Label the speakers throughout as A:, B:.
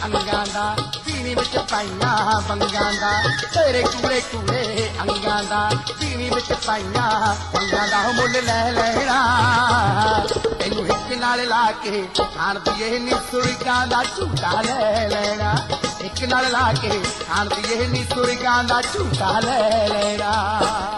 A: ਅੰਗਾਂ ਦਾ ਸੀਨੀ ਵਿੱਚ ਪਾਈਆਂ ਬੰਗਾਂ ਦਾ ਤੇਰੇ ਕੂੜੇ ਕੂੜੇ ਅੰਗਾਂ ਦਾ ਸੀਨੀ ਵਿੱਚ ਪਾਈਆਂ ਬੰਗਾਂ ਦਾ ਮੁੱਲ ਲੈ ਲੈਣਾ ਤੈਨੂੰ ਇੱਕ ਨਾਲ ਲਾ ਕੇ ਖਾਣਦੀ ਇਹ ਨੀ ਸੁਰਗਾਂ ਦਾ ਝੂਟਾ ਲੈ ਲੈਣਾ ਇੱਕ ਨਾਲ ਲਾ ਕੇ ਖਾਣਦੀ ਇਹ ਨੀ ਸੁਰਗਾਂ ਦਾ ਝੂਟਾ ਲੈ ਲੈਣਾ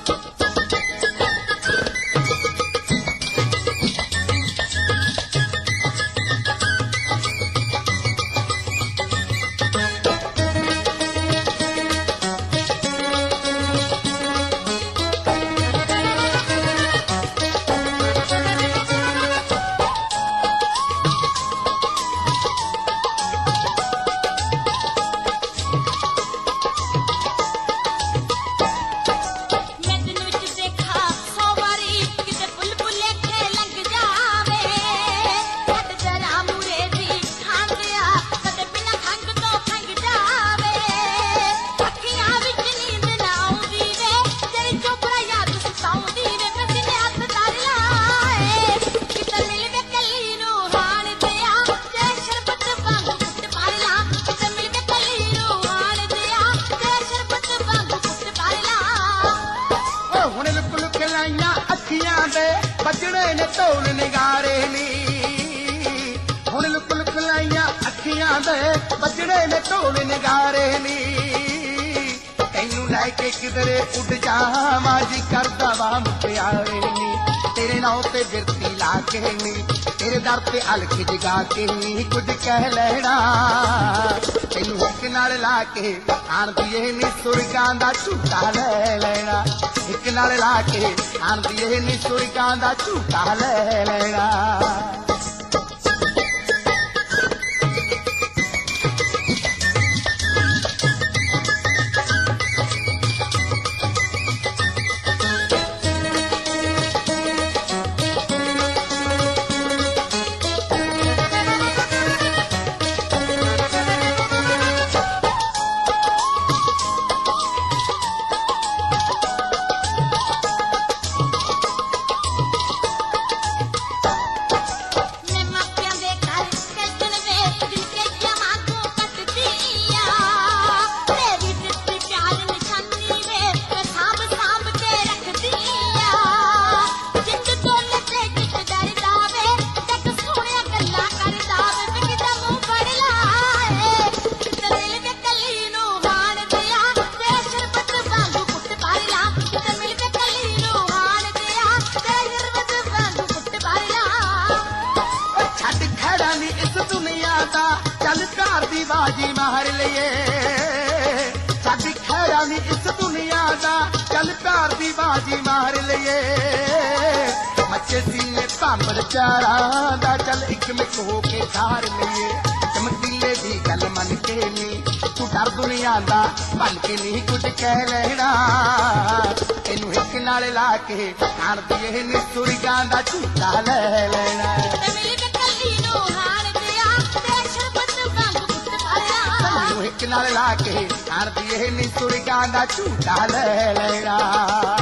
A: बजड़े ने ढोल निगारे नी हुण लुक लुक लाइया अखियां दे बजड़े ने ढोल निगारे नी तैनू लैके किधरे उड़ जावां जी करदा वा मुटियारे नी तेरे नाल ते बिरती ला के नी तेरे दर ते अलख जगा के नी कुछ कह लेना तैनू एक नाल ला के आंदी नी सुरगां दा झूटा ले लेना एक नाल ला के आंदी नी सुरगां दा झूटा ले लेना चल प्यार दी बाजी मार लिए साडी खैरा नी इस दुनिया दा चल प्यार दी बाजी मार लिए मचे सीने भांबड़ प्यारा दा चल एक मिक हो के धार लिए चमकीले दी गल मन के नी तू डर दुनिया दा बन के नी कुछ कह लेना तेनू एक नाल ला के खाण दी नी सुरगां दा झूटा ले लेना एक नाल ला के आंदी नी सुरगां दा झूटा ले लेना।